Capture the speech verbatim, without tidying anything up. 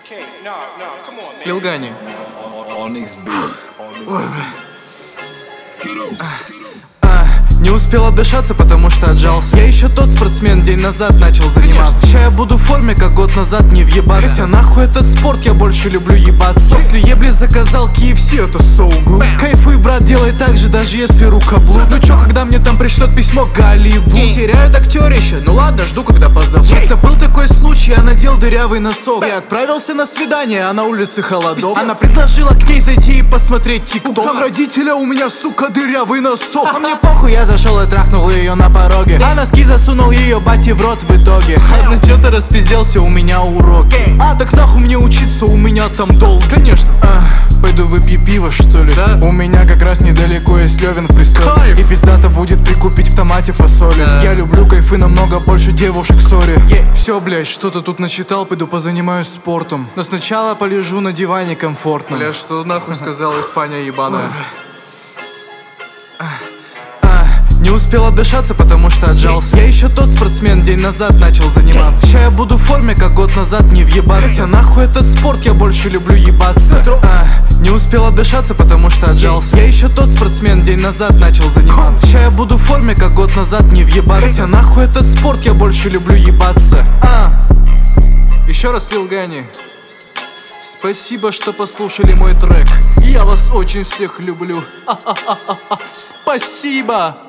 Lil Gani. Не успел отдышаться, потому что отжался. Я еще тот спортсмен, день назад начал заниматься. Сейчас я буду в форме, как год назад, не въебаться. Хотя нахуй этот спорт, я больше люблю ебаться. После ебли заказал кей эф си, это so good. Кайфуй, брат, делай так же, даже если рука блуд. Ну чё, когда мне там пришлет письмо Голливуд? Теряют актерище, ну ладно, жду, когда позовут. Как-то был такой случай, я надел дырявый носок. Я отправился на свидание, а на улице холодок. Она предложила к ней зайти и посмотреть тикток. У родителя у меня, сука, дырявый носок. А мне похуй, я зашел и трахнул ее на пороге. А носки засунул ее бате в рот в итоге. Ладно, чё ты распизделся, у меня уроки. А так нахуй мне учиться, у меня там долг. Конечно. а, Пойду выпью пиво, что ли? Да? У меня как раз недалеко есть Левин в Бристоле. И пиздато будет прикупить в томате фасоли. да. Я люблю кайфы намного больше девушек, сори. yeah. Все, блядь, что-то тут начитал, пойду позанимаюсь спортом. Но сначала полежу на диване комфортно. Бля, что нахуй сказала Испания ебаная? Не успел отдышаться, потому что отжался. Я еще тот спортсмен, день назад начал заниматься. Сейчас я буду в форме, как год назад, не въебаться. Хотя нахуй этот спорт, я больше люблю ебаться. а, Не успел отдышаться, потому что отжался. Я еще тот спортсмен, день назад начал заниматься. Сейчас я буду в форме, как год назад, не въебаться. Хотя нахуй этот спорт, я больше люблю ебаться. а. Еще раз, Lil Gani, спасибо, что послушали мой трек. Я вас очень всех люблю. Спасибо.